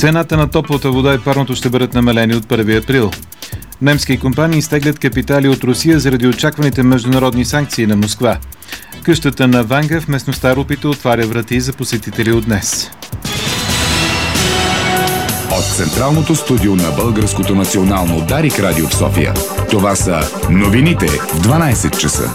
Цената на топлата вода и парното ще бъдат намалени от 1 април. Немски компании изтеглят капитали от Русия заради очакваните международни санкции на Москва. Къщата на Ванга в местността Рупите отваря врати за посетители от днес. От Централното студио на Българското национално Дарик радио в София. Това са новините в 12 часа.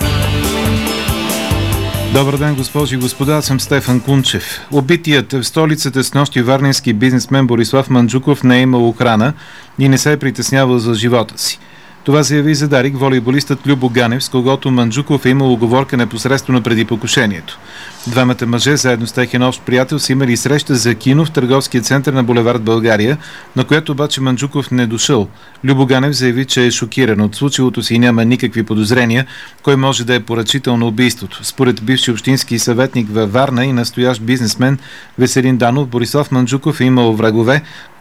Добър ден, госпожи и господа, аз съм Стефан Кунчев. Убитият в столицата снощи варненски бизнесмен Борислав Манджуков не е имал охрана и не се е притеснявал за живота си. Това заяви за Дарик волейболистът Любо Ганев, с когото Манджуков е имал уговорка непосредствено преди покушението. Двамата мъже, заедно с техен общ приятел, са имали среща за кино в търговския център на булевард България, на която обаче Манджуков не дошъл. Любо Ганев заяви, че е шокиран от случилото си и няма никакви подозрения, кой може да е поръчител на убийството. Според бивши общински съветник във Варна и настоящ бизнесмен Веселин Данов, Борислав Манджуков е имал врагове,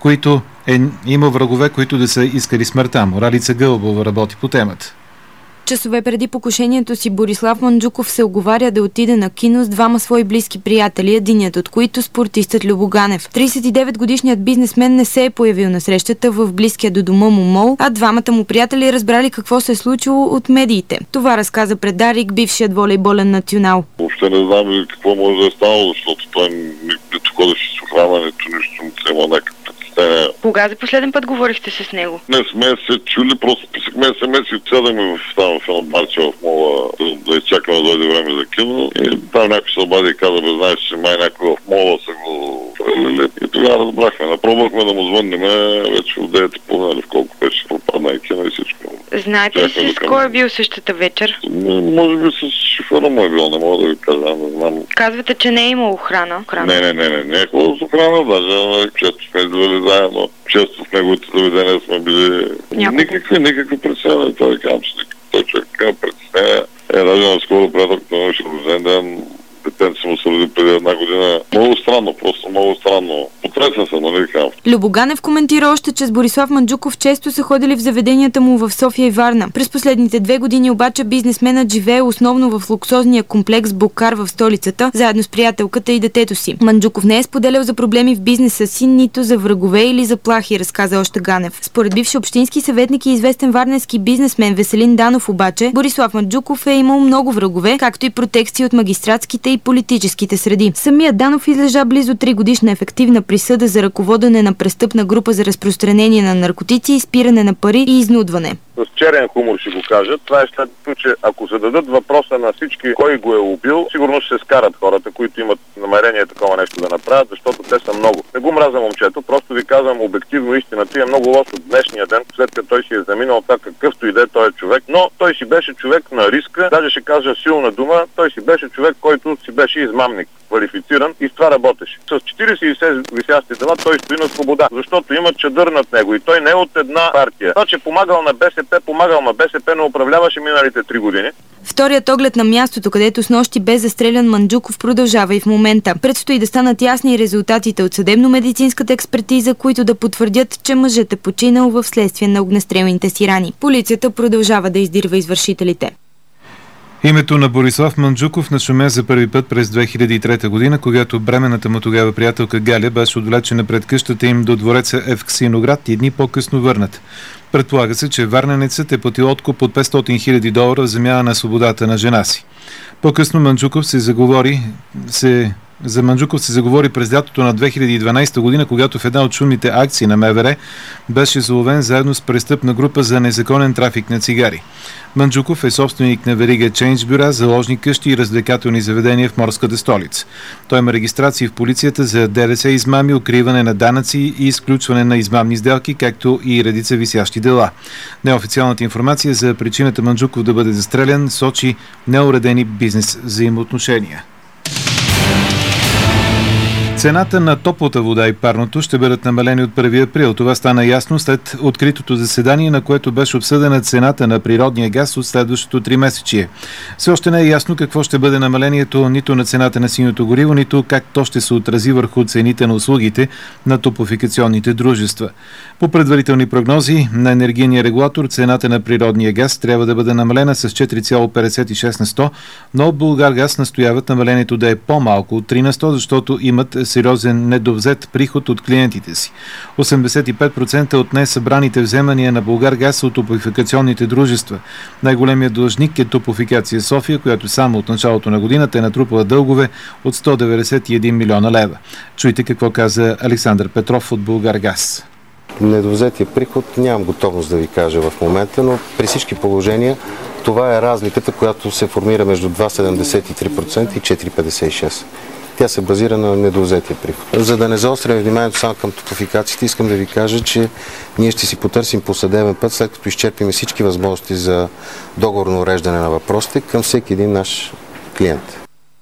които да са искали смъртта му. Ралица Гълбова работи по темата. Часове преди покушението си Борислав Манджуков се оговаря да отиде на кино с двама свои близки приятели, единият от които спортистът Любо Ганев. 39-годишният бизнесмен не се е появил на срещата в близкия до дома му мол, а двамата му приятели разбрали какво се е случило от медиите. Това разказа пред Дарик бившият волейболен национал. Въобще не знам какво може да е станало, защото той нито ходеше с охрана, нито нищо му се има някакъв. Кога за последен път говорихте с него? Не сме се чули, просто писахме смс и отседахме в едно барче в мола да изчакаме да дойде време за кино. И там някой се обади и каза, знаеш, че май някой в мола са го прелили. И тогава разбрахме. Напробвахме да му звъннем вече от 9:30 в колко беше пропадна и кино и всичко. Знаете ли с кой е бил същата вечер? Може би с шофьора му е бил, не мога да ви кажа, не знам. Казвате, че не е имал охрана? Не е ходил с охрана, даже често сме идвали заедно. Често в неговите заведения сме били никакви притеснения. Той казвам, че той човек притеснения. Даже наскоро приятелката му беше рожден ден. Детенце му се роди преди 1 година. Много странно. Потресен съм, нали казвам. Любо Ганев коментира още, че с Борислав Манджуков често са ходили в заведенията му в София и Варна. През последните 2 години обаче бизнесменът живее основно в луксозния комплекс Бокар в столицата, заедно с приятелката и детето си. Манджуков не е споделял за проблеми в бизнеса си, нито за врагове или заплахи, разказа още Ганев. Според бивши общински съветник и известен варненски бизнесмен Веселин Данов обаче, Борислав Манджуков е имал много врагове, както и протекции от магистратските и политическите среди. Самият Данов излежа близо 3 годишна ефективна присъда за ръководене на престъпна група за разпространение на наркотици, изпиране на пари и изнудване. С черен хумор ще го кажа. Това е следното, че ако се дадат въпроса на всички кой го е убил, сигурно ще се скарат хората, които имат намерение такова нещо да направят, защото те са много. Не го мразя момчето, просто ви казвам обективно истината. Е много лошо от днешния ден, след като той си е заминал така какъвто и да е той е човек, но той си беше човек на риска, даже ще кажа силна дума, той си беше човек, който си беше измамник, квалифициран и с това работеше. С 46 висящи дела той стои на свобода, защото има чадър над него и той не е от една партия. Това, че помагал на БСП не управляваше миналите 3 години. Вторият оглед на мястото, където снощи бе застрелян Манджуков, продължава и в момента. Предстои да станат ясни резултатите от съдебно-медицинската експертиза, които да потвърдят, че мъжът е починал в следствие на огнестрелните си рани. Полицията продължава да издирва извършителите. Името на Борислав Манджуков нашумя за първи път през 2003 година, когато бременната му тогава приятелка Галя беше отвлечена пред къщата им до двореца Евксиноград и дни по-късно върнат. Предполага се, че варненецът е платил откуп от $500,000 в замяна на свободата на жена си. По-късно за Манджуков се заговори през лятото на 2012 година, когато в една от шумните акции на МВР беше заловен заедно с престъпна група за незаконен трафик на цигари. Манджуков е собственик на верига Change бюра, заложни къщи и развлекателни заведения в морската столица. Той има регистрации в полицията за ДДС измами, укриване на данъци и изключване на измамни сделки, както и редица висящи дела. Неофициалната информация за причината Манджуков да бъде застрелян сочи неуредени бизнес взаимоотношения. Цената на топлата вода и парното ще бъдат намалени от 1 април. Това стана ясно след откритото заседание, на което беше обсъдена цената на природния газ от следващото 3-месечие. Все още не е ясно какво ще бъде намалението нито на цената на синьото гориво, нито как то ще се отрази върху цените на услугите на топлофикационните дружества. По предварителни прогнози на енергийния регулатор, цената на природния газ трябва да бъде намалена с 4,56%, но Булгаргаз настояват намалението да е по-малко от 3%, защото имат сериозен недовзет приход от клиентите си. 85% от несъбраните вземания на Булгаргаз от топлофикационните дружества. Най-големият длъжник е Топлофикация София, която само от началото на годината е натрупала дългове от 191 милиона лева. Чуйте какво каза Александър Петров от Булгаргаз. Недовзетия приход нямам готовност да ви кажа в момента, но при всички положения това е разликата, която се формира между 2,73% и 4,56%. Тя се базира на недовзетия приход. За да не заострям вниманието само към топлофикациите, искам да ви кажа, че ние ще си потърсим по съдебен път, след като изчерпим всички възможности за договорно уреждане на въпросите към всеки един наш клиент.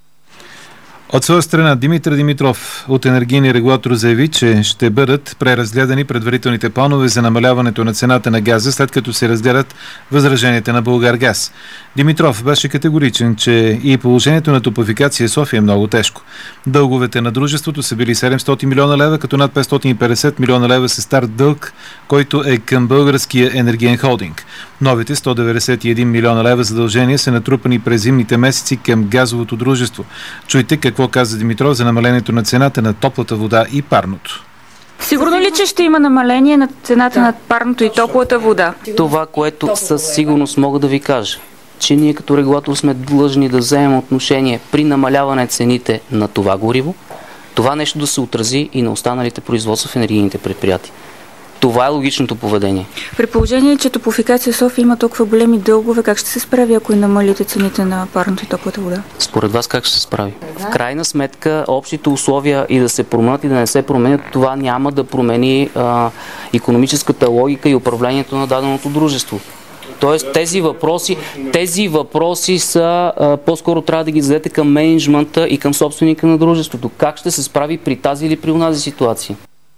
От своя страна Димитър Димитров от енергийния регулатор заяви, че ще бъдат преразгледани предварителните планове за намаляването на цената на газа, след като се разгледат възраженията на Булгаргаз. Димитров беше категоричен, че и положението на Топлофикация София е много тежко. Дълговете на дружеството са били 700 милиона лева, като над 550 милиона лева са стар дълг, който е към Българския енергиен холдинг. Новите 191 милиона лева задължения са натрупани през зимните месеци към газовото дружество. Чуйте какво каза Димитров за намалението на цената на топлата вода и парното. Сигурно ли, че ще има намаление на цената на парното и топлата вода? Това, което със сигурност мога да ви кажа, че ние като регулатор сме длъжни да вземем отношение при намаляване цените на това гориво, това нещо да се отрази и на останалите производства в енергийните предприятия. Това е логичното поведение. При положение, че Топлофикация София има толкова големи дългове, как ще се справи, ако намалите цените на парното и топлата вода? Според вас как ще се справи? В крайна сметка, общите условия и да се променят и да не се променят, това няма да промени икономическата логика и управлението на даденото дружество. Тоест тези въпроси са по-скоро трябва да ги зададете към мениджмънта и към собственика на дружеството. Как ще се справи при тази или при онази ситуация?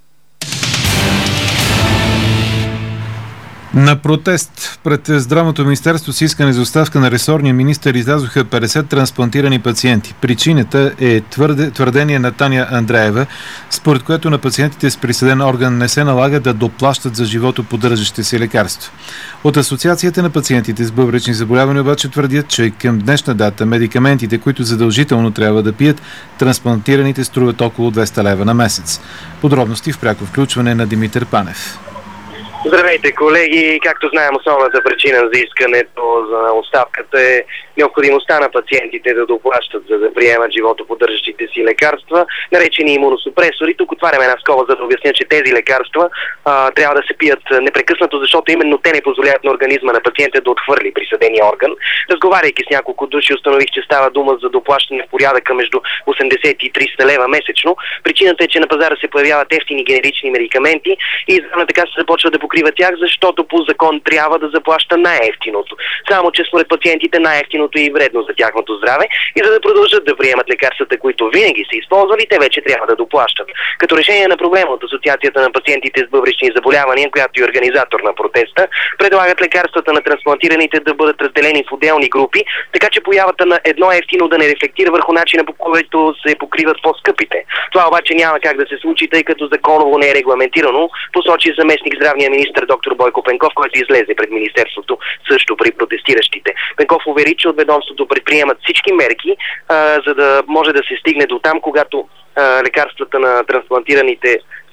На протест пред Здравното министерство с искане за оставка на ресорния министър излязоха 50 трансплантирани пациенти. Причината е твърдение на Таня Андреева, според което на пациентите с присъден орган не се налага да доплащат за животоподдържащите си лекарства. От Асоциацията на пациентите с бъбречни заболявания обаче твърдят, че към днешна дата медикаментите, които задължително трябва да пият, трансплантираните струват около 200 лева на месец. Подробности в пряко включване на Димитър Панев. Здравейте, колеги! Както знаем, основната причина за искането за оставката е необходимостта на пациентите да доплащат, за да приемат животоподдържащите си лекарства, наречени имуносупресори. Тук отварям една скоба, за да обясня, че тези лекарства трябва да се пият непрекъснато, защото именно те не позволяват на организма на пациента да отхвърли присъдения орган. Разговаряйки с няколко души, установих, че става дума за доплащане в порядъка между 80 и 300 лева месечно. Причината е, че на пазара се появяват ефтини генерични медикаменти и Здравната каса се започва да покрива тях, защото по закон трябва да заплаща най-ефтиното. Само че според пациентите най-ефтиното е и вредно за тяхното здраве и за да продължат да приемат лекарствата, които винаги са използвали, те вече трябва да доплащат. Като решение на проблема от Асоциацията на пациентите с бъбречни заболявания, която е организатор на протеста, предлагат лекарствата на трансплантираните да бъдат разделени в отделни групи, така че появата на едно ефтино да не рефлектира върху начина, по който се покриват по-скъпите. Това обаче няма как да се случи, тъй като законово не е регламентирано, посочи заместник здравния министър доктор Бойко Пенков, който излезе пред министерството също при протестиращите. Пенков увери, че от ведомството предприемат всички мерки, за да може да се стигне до там, когато лекарствата на трансплантираните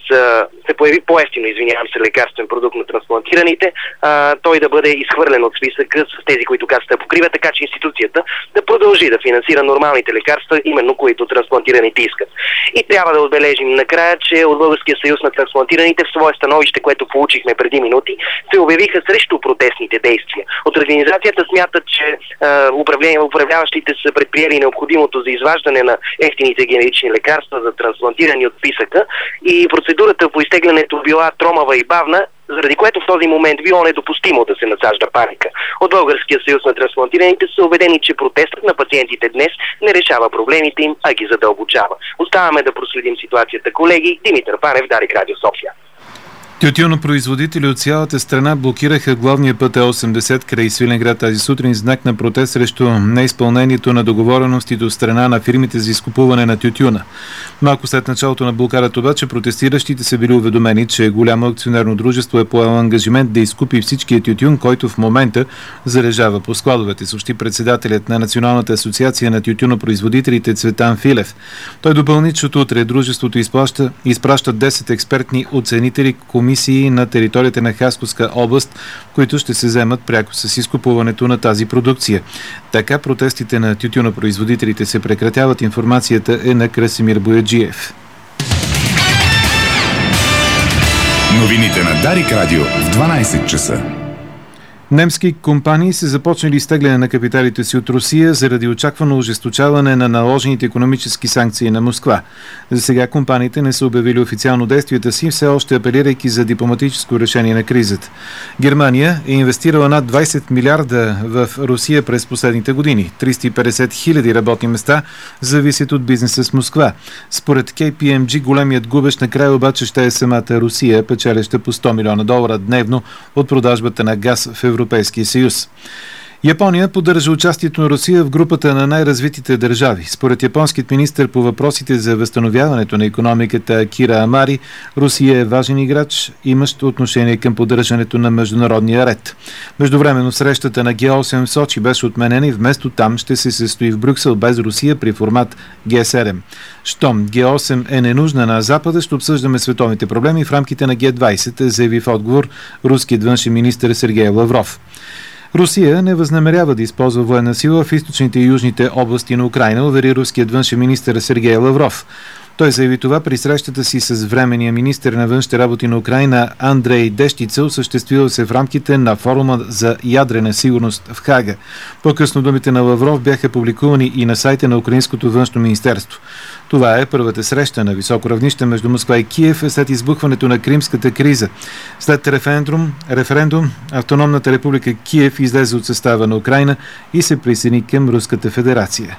се появи по-ефтино, лекарствен продукт на трансплантираните, той да бъде изхвърлен от списъка с тези, които касата покрива, така че институцията да продължи да финансира нормалните лекарства, именно които трансплантираните искат. И трябва да отбележим накрая, че от Българския съюз на трансплантираните в свое становище, което получихме преди минути, се обявиха срещу протестните действия. От организацията смятат, че управляващите са предприели необходимото за изваждане на ефтините генерични лекарства за трансплантирани от списъка и процедурата по изтеглянето била тромава и бавна, заради което в този момент било недопустимо да се насажда паника. От Българския съюз на трансплантираните са убедени, че протестът на пациентите днес не решава проблемите им, а ги задълбочава. Оставаме да проследим ситуацията, колеги. Димитър Панев, Дарик Радио София. Тютюнопроизводители от цялата страна блокираха главния път Е80 край Свиленград тази сутрин, знак на протест срещу неизпълнението на договореностите от страна на фирмите за изкупуване на тютюна. Малко след началото на блокадата обаче протестиращите са били уведомени, че голямо акционерно дружество е поело ангажимент да изкупи всичкия тютюн, който в момента зарежава по складовете, съобщи председателят на Националната асоциация на тютюнопроизводителите Цветан Филев. Той допълни, че от утре дружеството изпраща 10 експертни оценители комисии на територията на Хасковска област, които ще се вземат пряко с изкупуването на тази продукция. Така протестите на тютюнопроизводителите се прекратяват. Информацията е на Красимир Бояджиев. Новините на Дарик Радио в 12 часа. Немски компании са започнали изтегляне на капиталите си от Русия заради очаквано ожесточаване на наложените икономически санкции на Москва. За сега компаниите не са обявили официално действията си, все още апелирайки за дипломатическо решение на кризата. Германия е инвестирала над 20 милиарда в Русия през последните години. 350 хиляди работни места зависят от бизнеса с Москва. Според KPMG големият губещ накрая обаче ще е самата Русия, печелеща по $100 милиона дневно от продажбата на газ в Европейския съюз. Япония поддържа участието на Русия в групата на най-развитите държави. Според японският министър по въпросите за възстановяването на икономиката Кира Амари, Русия е важен играч, имащ отношение към поддържането на международния ред. Междувременно срещата на Г8 в Сочи беше отменена и вместо там ще се състои в Брюксел без Русия при формат Г7. Щом Г8 е ненужна на Запада, ще обсъждаме световните проблеми в рамките на Г20, заяви в отговор руският външен министър Сергей Лавров. Русия не възнамерява да използва военна сила в източните и южните области на Украйна, увери руският външен министър Сергей Лавров. Той заяви това при срещата си с временния министър на външните работи на Украйна Андрей Дещица, осъществила се в рамките на форума за ядрена сигурност в Хага. По-късно думите на Лавров бяха публикувани и на сайта на Украинското външно министерство. Това е първата среща на високо равнище между Москва и Киев след избухването на кримската криза. След референдум, Автономната република Киев излезе от състава на Украйна и се присъедини към Руската федерация.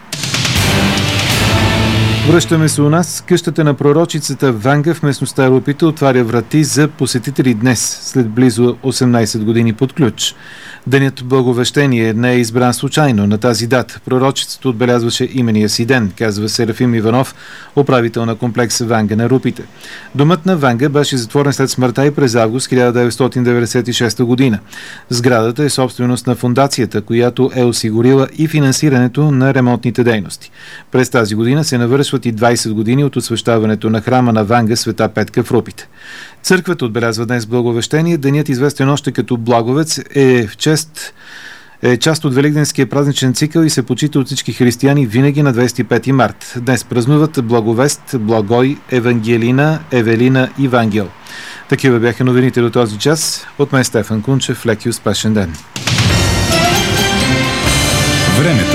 Връщаме се у нас. Къщата на пророчицата Ванга в местността Рупита отваря врати за посетители днес, след близо 18 години под ключ. Денят Благовещение не е избран случайно. На тази дата пророчицата отбелязваше имения си ден, казва Серафим Иванов, управител на комплекса Ванга на Рупите. Домът на Ванга беше затворен след смъртта и през август 1996 година. Сградата е собственост на фондацията, която е осигурила и финансирането на ремонтните дейности. През тази година се навършват и 20 години от освещаването на храма на Ванга Света Петка в Рупите. Църквата отбелязва днес Благовещение. Денят, известен още като Благовец, е част от Великденския празничен цикъл и се почита от всички християни винаги на 25 март. Днес празнуват Благовест, Благой, Евангелина, Евелина и Вангел. Такива бяха новините до този час. От мен Стефан Кунчев. Лек и успешен ден. Времето.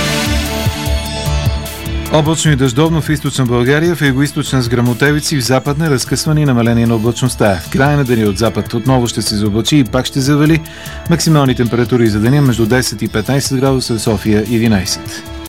Облачно и дъждовно в източна България, в югоизточна с гръмотевици, в западна разкъсване и намаление на облачността. В края на деня от запад отново ще се заоблачи и пак ще завали. Максимални температури за деня между 10 и 15 градуса в София 11.